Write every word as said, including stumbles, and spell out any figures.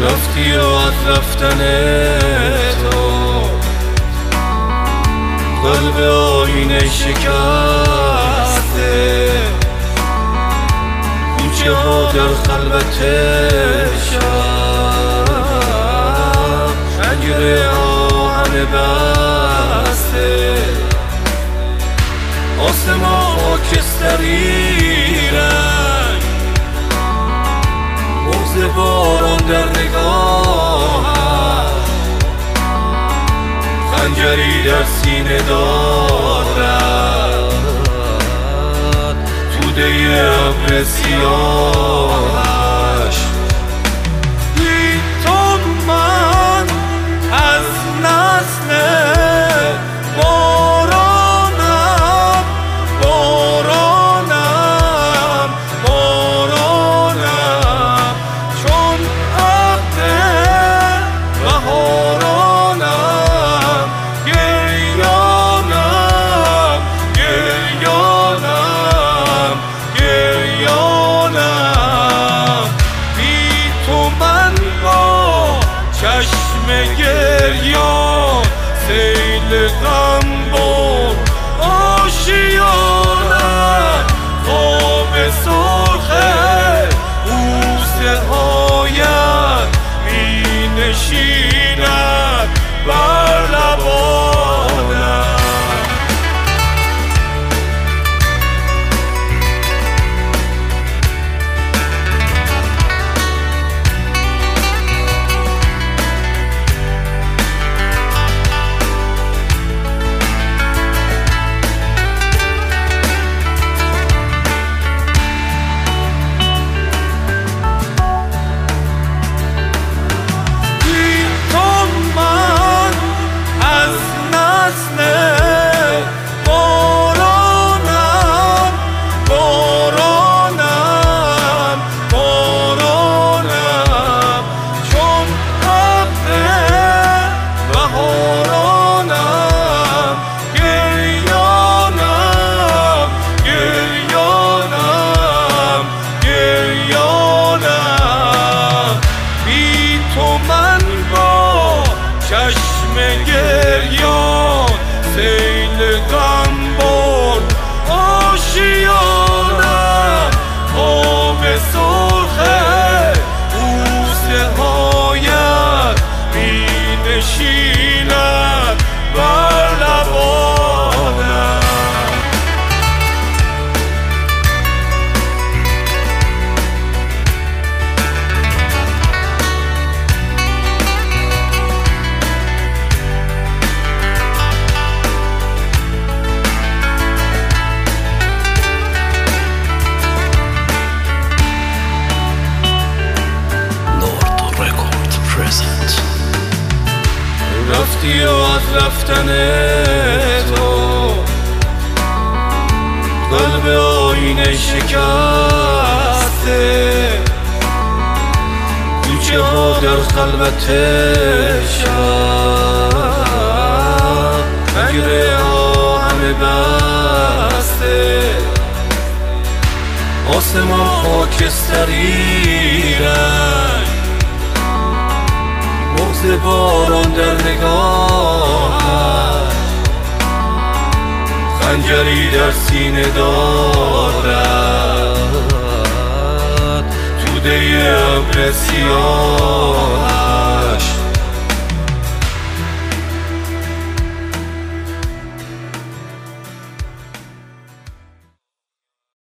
رفتی و از رفتن تو قلب آینه شکسته، کوچه ها در خلوت شب پنجره آهن بسته، آسمان خاکستری رنگ، بغض باران در نگاهش، خنجری در سینه دارد توده ابر سیاهش. بی تو من از نسل بارانم، بارانم، بارانم، چون عهد بهارانم، گریانم، گریانم، گریانم. بی تو من با چشم گریان سیل غم برد آشیانم، خواب سرخ بوسه هایت می نشیند بر لبانم. چشم گریان سیل غم برد آشیانم، خواب سرخ بوسه هایت می نشیند بر لبانم. رفتی و از رفتن تو قلب آینه شکسته، کوچه ها در خلوت شب پنجره آهن بسته، آسمان خاکستری رنگ، بغض باران در نگاهش، خنجری در سینه دارد توده ابر سیاه.